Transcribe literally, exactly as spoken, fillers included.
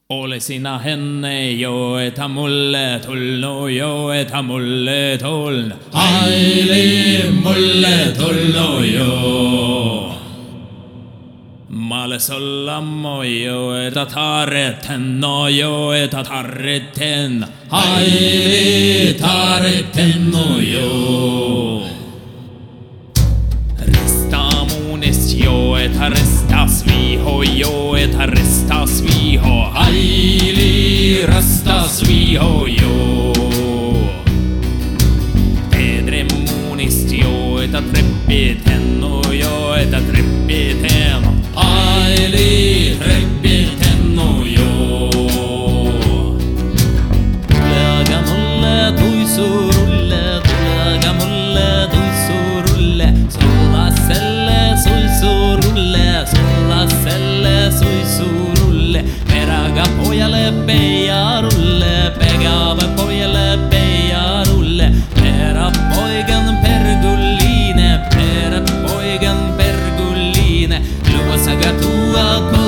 Ole sina henne jo, et ta mulle tulnu jo, et ta mulle tulnu. Aili mulle tulnu jo. Ma olen sulla mojo, et ta tarriten no jo, et ta tarriten. Aili tarriten no jo. Rista munis jo, et ta ristas viho jo, et ta ristas viho. Aili rastas viho jo. Pedre munis jo, et ta treppiten no jo, et ta treppiten. Aili treppiten no jo. Tuleega mulle tuisurulle, tuleega mulle tuisurulle. Sulla selle suisurulle, sulla selle suisurulle. Peraga pojalle peijarulle, pegave pojalle peijarulle. Pera poigan perguline, pera poigan perguline. Luosaga tua